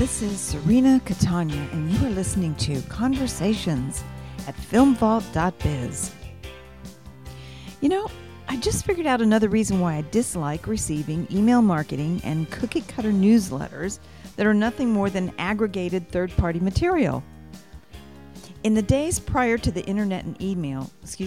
This is Serena Catania, and you are listening to Conversations at filmvault.biz. You know, I just figured out another reason why I dislike receiving email marketing and cookie-cutter newsletters that are nothing more than aggregated third-party material. In the days prior to the internet and email,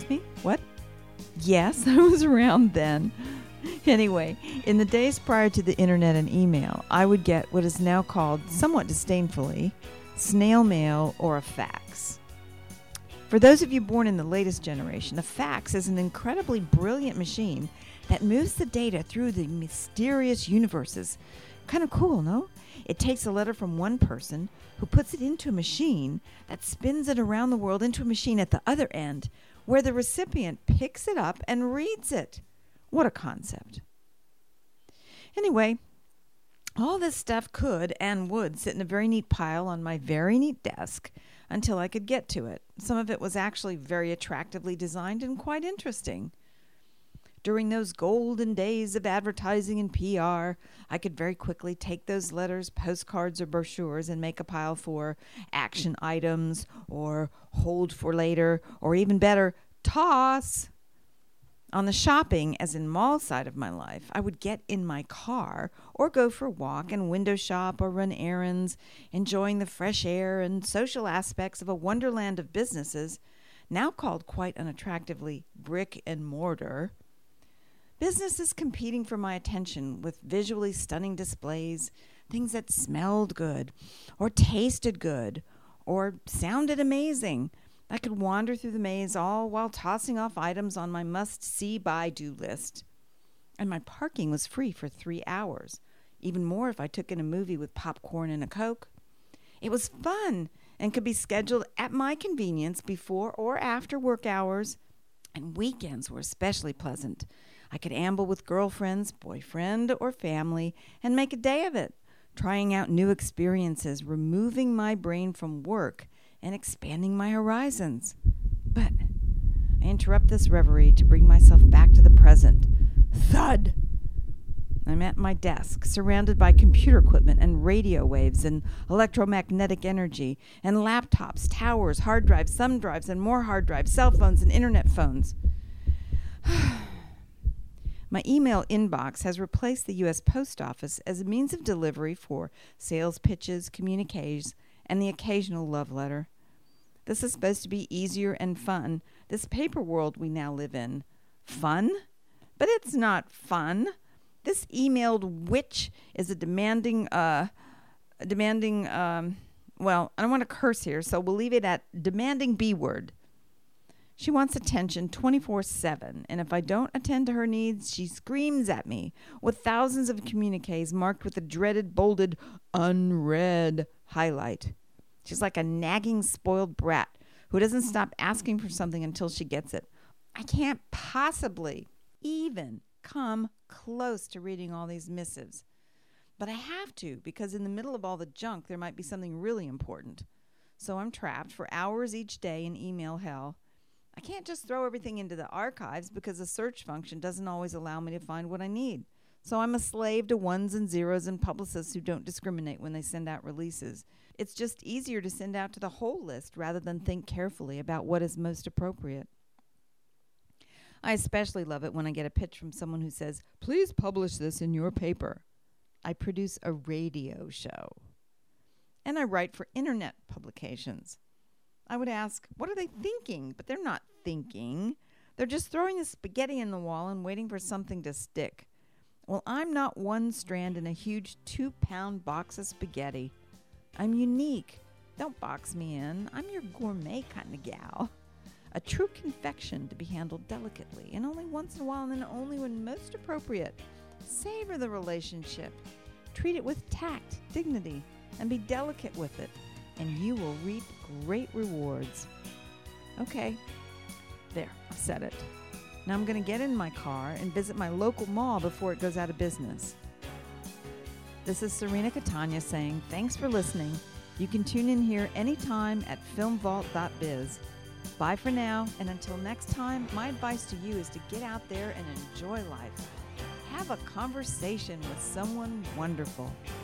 Yes, I was around then. Anyway, in the days prior to the internet and email, I would get what is now called, somewhat disdainfully, snail mail or a fax. For those of you born in the latest generation, a fax is an incredibly brilliant machine that moves the data through the mysterious universes. Kind of cool, no? It takes a letter from one person who puts it into a machine that spins it around the world into a machine at the other end, where the recipient picks it up and reads it. What a concept. Anyway, all this stuff could and would sit in a very neat pile on my very neat desk until I could get to it. Some of it was actually very attractively designed and quite interesting. During those golden days of advertising and PR, I could very quickly take those letters, postcards, or brochures and make a pile for action items or hold for later, or even better, toss. On the shopping, as in mall side of my life, I would get in my car or go for a walk and window shop or run errands, enjoying the fresh air and social aspects of a wonderland of businesses, now called quite unattractively brick and mortar. Businesses competing for my attention with visually stunning displays, things that smelled good or tasted good or sounded amazing. I could wander through the maze all while tossing off items on my must-see by-do list. And my parking was free for 3 hours, even more if I took in a movie with popcorn and a Coke. It was fun and could be scheduled at my convenience before or after work hours, and weekends were especially pleasant. I could amble with girlfriends, boyfriend, or family and make a day of it, trying out new experiences, removing my brain from work and expanding my horizons. But I interrupt this reverie to bring myself back to the present. Thud! I'm at my desk, surrounded by computer equipment and radio waves and electromagnetic energy and laptops, towers, hard drives, thumb drives, and more hard drives, cell phones, and internet phones. My email inbox has replaced the U.S. Post Office as a means of delivery for sales pitches, communiques, and the occasional love letter. This is supposed to be easier and fun. This paper world we now live in. Fun? But it's not fun. This emailed witch is a demanding, well, I don't want to curse here, so we'll leave it at demanding B word. She wants attention 24/7, and if I don't attend to her needs, she screams at me with thousands of communiques marked with the dreaded, bolded, unread highlight. She's like a nagging, spoiled brat who doesn't stop asking for something until she gets it. I can't possibly even come close to reading all these missives. But I have to, because in the middle of all the junk, there might be something really important. So I'm trapped for hours each day in email hell. I can't just throw everything into the archives because the search function doesn't always allow me to find what I need. So I'm a slave to ones and zeros and publicists who don't discriminate when they send out releases. It's just easier to send out to the whole list rather than think carefully about what is most appropriate. I especially love it when I get a pitch from someone who says, "Please publish this in your paper." I produce a radio show. And I write for internet publications. I would ask, what are they thinking? But they're not thinking. They're just throwing the spaghetti in the wall and waiting for something to stick. Well, I'm not one strand in a huge 2-pound box of spaghetti. I'm unique. Don't box me in. I'm your gourmet kind of gal. A true confection to be handled delicately, and only once in a while, and then only when most appropriate. Savor the relationship. Treat it with tact, dignity, and be delicate with it, and you will reap great rewards. Okay, there, I've said it. Now I'm going to get in my car and visit my local mall before it goes out of business. This is Serena Catania saying thanks for listening. You can tune in here anytime at filmvault.biz. Bye for now, and until next time, my advice to you is to get out there and enjoy life. Have a conversation with someone wonderful.